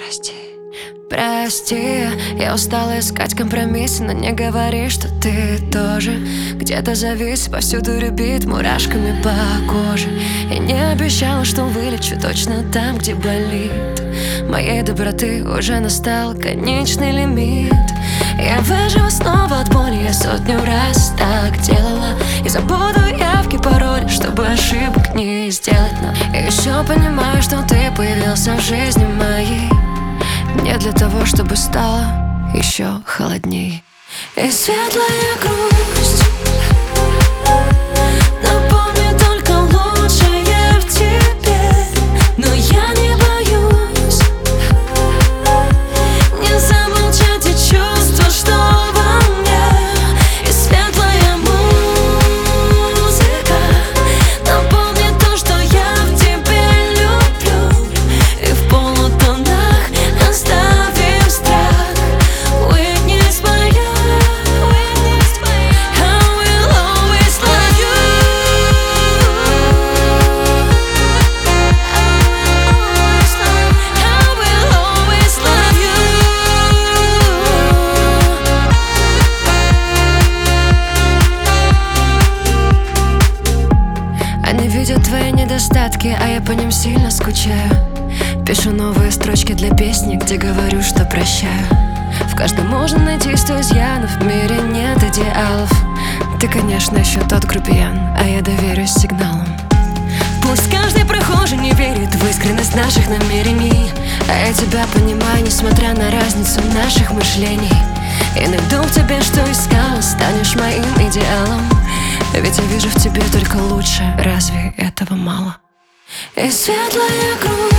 Прости, прости, я устала искать компромиссы, но не говори, что ты тоже где-то завис, повсюду рябит мурашками по коже. Я не обещала, что вылечу точно там, где болит. Моей доброты уже настал конечный лимит. Я выживу снова от боли, я сотню раз так делала. И забуду явки, пароли, чтобы ошибок не сделать. Но я еще понимаю, что ты появился в жизни моей не для того, чтобы стало еще холодней. И светлая грусть напомнит только лучшее в тебе. Но я не боюсь не замолчать и чувства, что во мне. И светлая музыка напомнит то, что я в тебе люблю. И в полутонах оставим страх. Witness моя, I will always love you. I will always love you. Они видят твои недостатки, а я по ним сильно скучаю. Пишу новые строчки для песни, где говорю, что прощаю. В каждом можно найти 100 изъянов, в мире нет идеалов. Ты, конечно, еще тот грубиян, а я доверюсь сигналам. Пусть каждый прохожий не верит в искренность наших намерений, а я тебя понимаю, несмотря на разницу наших мышлений. И найду в тебе, что искала, станешь моим идеалом. Ведь я вижу в тебе только лучше, разве этого мало? И светлая грудь